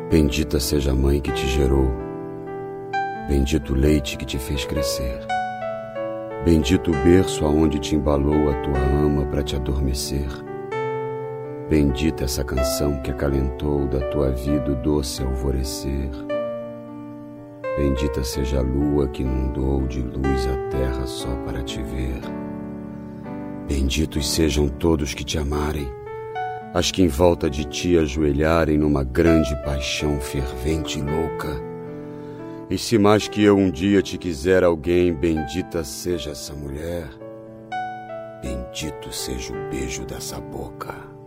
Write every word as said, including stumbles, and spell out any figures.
Bendita seja a mãe que te gerou, bendito o leite que te fez crescer, bendito o berço aonde te embalou a tua ama para te adormecer. Bendita essa canção que acalentou da tua vida o doce alvorecer. Bendita seja a lua que inundou de luz a terra só para te ver. Benditos sejam todos que te amarem, as que em volta de ti ajoelharem numa grande paixão fervente e louca. E se mais que eu um dia te quiser alguém, bendita seja essa mulher, bendito seja o beijo dessa boca.